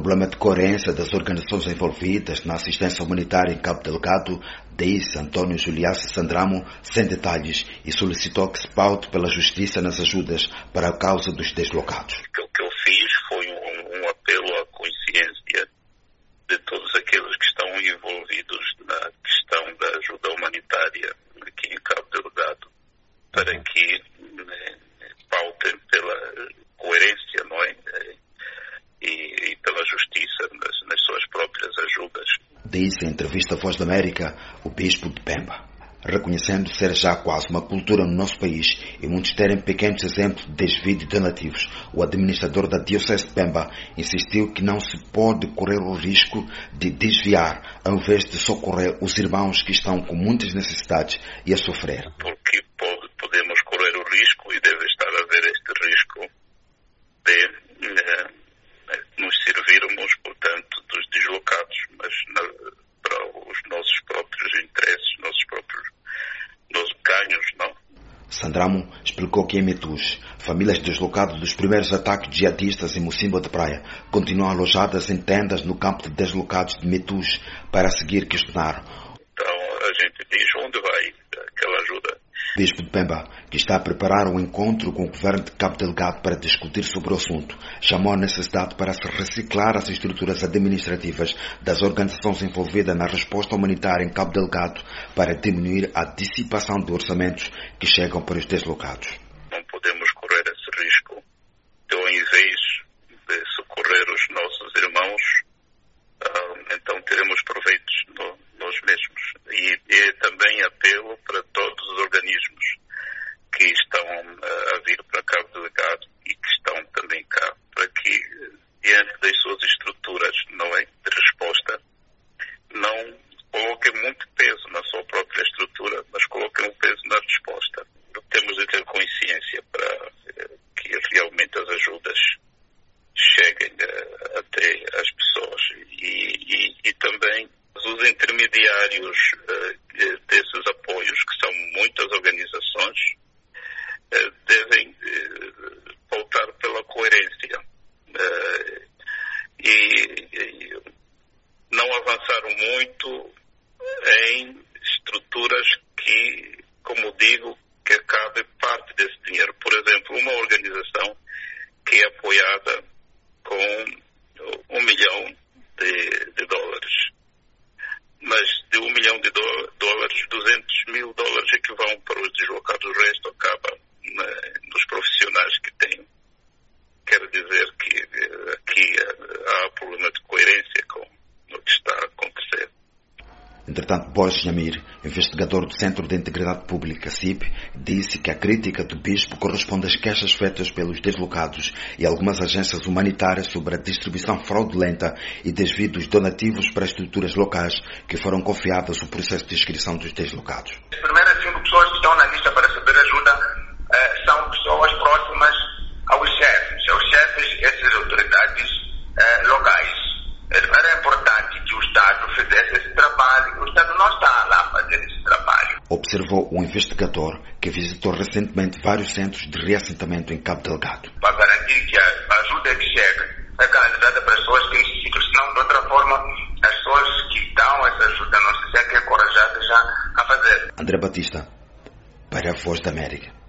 problema de coerência das organizações envolvidas na assistência humanitária em Cabo Delgado, disse António Juliace Sandramo, sem detalhes, e solicitou que se paute pela justiça nas ajudas para a causa dos deslocados. O que eu fiz foi um apelo à consciência de todos aqueles que estão envolvidos na questão da ajuda humanitária aqui em Cabo Delgado, para que pautem pela coerência, não é? E pela justiça nas suas próprias ajudas. Disse em entrevista à Voz da América o bispo de Pemba, reconhecendo ser já quase uma cultura no nosso país e muitos terem pequenos exemplos de desvio de donativos. O administrador da Diocese de Pemba insistiu que não se pode correr o risco de desviar, ao invés de socorrer os irmãos que estão com muitas necessidades e a sofrer. Porque podemos correr o risco, e deve estar a haver este risco, de nos servirmos, portanto, dos deslocados, mas para os nossos próprios interesses, nossos ganhos, não? Sandramo explicou que em Metus, famílias deslocadas dos primeiros ataques jihadistas em Mocimboa de Praia continuam alojadas em tendas no campo de deslocados de Metus para seguir questionar. Então a gente diz onde vai aquela ajuda. O bispo de Pemba, que está a preparar um encontro com o governo de Cabo Delgado para discutir sobre o assunto, chamou a necessidade para se reciclar as estruturas administrativas das organizações envolvidas na resposta humanitária em Cabo Delgado para diminuir a dissipação de orçamentos que chegam para os deslocados. Não podemos correr esse risco de, ao invés de socorrer os nossos irmãos, então teremos proveitos nós mesmos. E também apelo para todos os organismos que estão a vir para Cabo Delgado e que estão também cá, para que, diante das suas estruturas, não é, de resposta, não coloquem muito peso na sua própria estrutura, mas coloquem um peso na resposta. Temos de ter consciência para que realmente as ajudas cheguem até as pessoas e também os intermediários desses apoios, que são muitas organizações, devem pautar pela coerência e não avançar muito em estruturas que, como digo, que acabe parte desse dinheiro. Por exemplo, uma organização que é apoiada com $1 milhão de dólares. Mas de $1 milhão de dólares, $200 mil é que vão para os deslocados, o resto acaba nos profissionais que têm. Quero dizer que aqui há problema de coerência com o que está a acontecer. Entretanto, Borges Yamir, investigador do Centro de Integridade Pública, CIP, disse que a crítica do bispo corresponde às queixas feitas pelos deslocados e algumas agências humanitárias sobre a distribuição fraudulenta e desvio dos donativos para estruturas locais que foram confiadas ao processo de inscrição dos deslocados. As primeiras 5 pessoas que estão na lista para receber ajuda são pessoas próximas aos chefes, essas autoridades locais. Era importante que o Estado fizesse esse trabalho. O Estado não está lá fazendo esse trabalho. Observou um investigador que visitou recentemente vários centros de reassentamento em Cabo Delgado. Para garantir que a ajuda que chega é canalizada para as pessoas que necessitam, senão, de outra forma, as pessoas que dão essa ajuda não se sentem encorajadas já a fazer. André Batista, para a Voz da América.